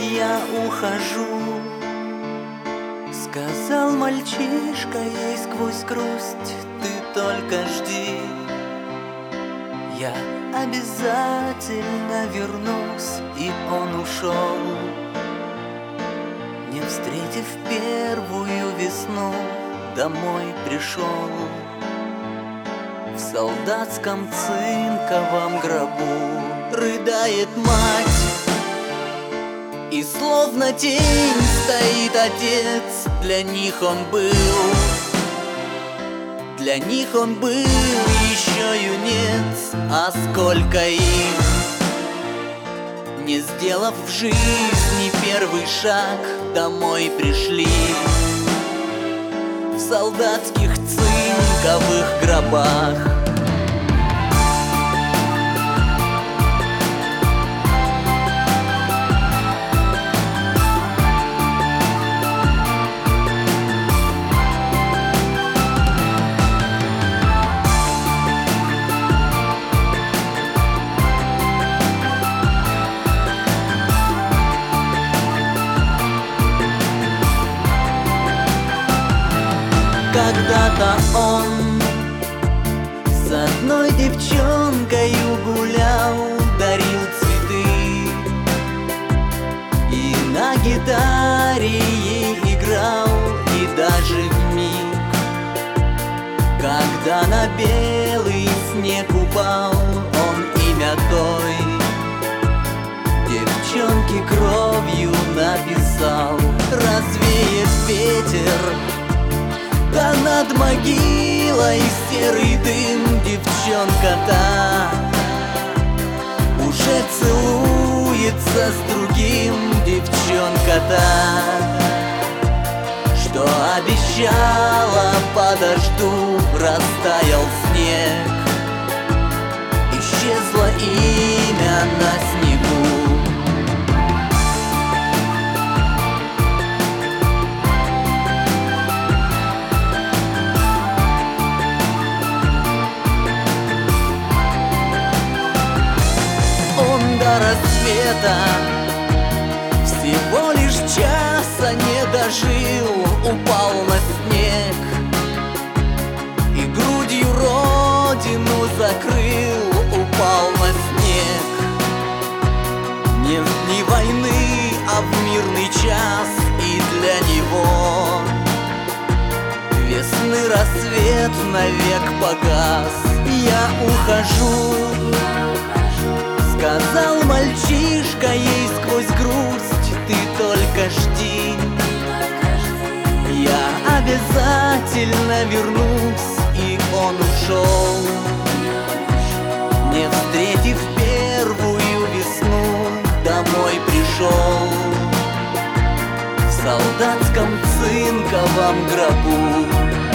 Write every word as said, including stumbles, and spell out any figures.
я ухожу. Сказал мальчишка ей сквозь грусть: ты только жди, я обязательно вернусь. И он ушел, не встретив первую весну, домой пришел. В солдатском цинковом гробу рыдает мать, и словно тень стоит отец. Для них он был, для них он был еще юнец. А сколько их, не сделав в жизни первый шаг, домой пришли в солдатских цинковых гробах. Когда-то он с одной девчонкою гулял, дарил цветы и на гитаре ей играл. И даже вмиг, когда на белый снег упал, он имя той девчонки кровью написал. Развеет ветер, да над могилой серый дым, девчонка-то уже целуется с другим. Девчонка-то, что обещала, подожду, растаял снег, исчезло имя на снегу. До рассвета всего лишь часа не дожил, упал на снег и грудью родину закрыл. Упал на снег не в дни войны, а в мирный час. И для него весны рассвет навек погас. Я ухожу, сказал мальчишка ей сквозь грусть, ты только жди, я обязательно вернусь. И он ушел, не встретив первую весну, домой пришел в солдатском цинковом гробу.